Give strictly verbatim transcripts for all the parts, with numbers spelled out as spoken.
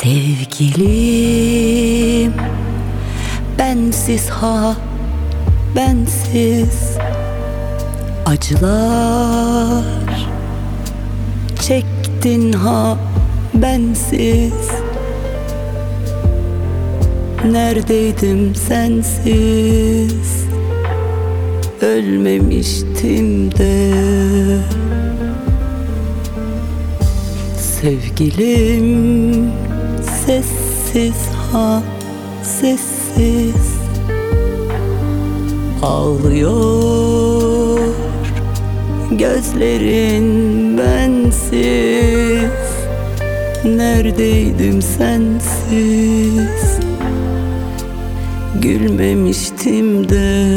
Sevgilim, bensiz ha bensiz acılar çektin ha bensiz. Neredeydim sensiz, ölmemiştim de. Sevgilim, sessiz ha sessiz ağlıyor gözlerin bensiz. Neredeydim sensiz, gülmemiştim de.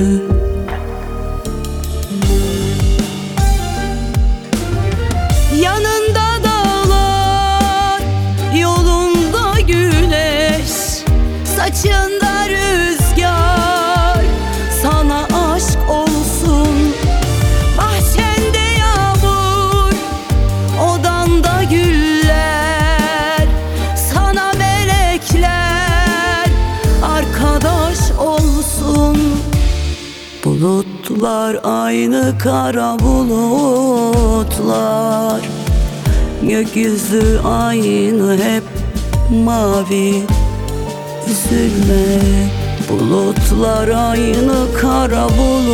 Yanında dağlar, yolunda güneş, saçında rüzgar, sana aşk olsun. Bahçende yağmur, odanda güller, sana melekler arkadaş olsun. Bulutlar aynı kara bulutlar, gökyüzü aynı hep mavi, üzülme. Bulutlar aynı kara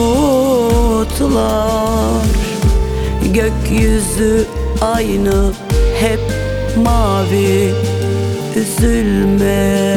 bulutlar, gökyüzü aynı hep mavi, üzülme.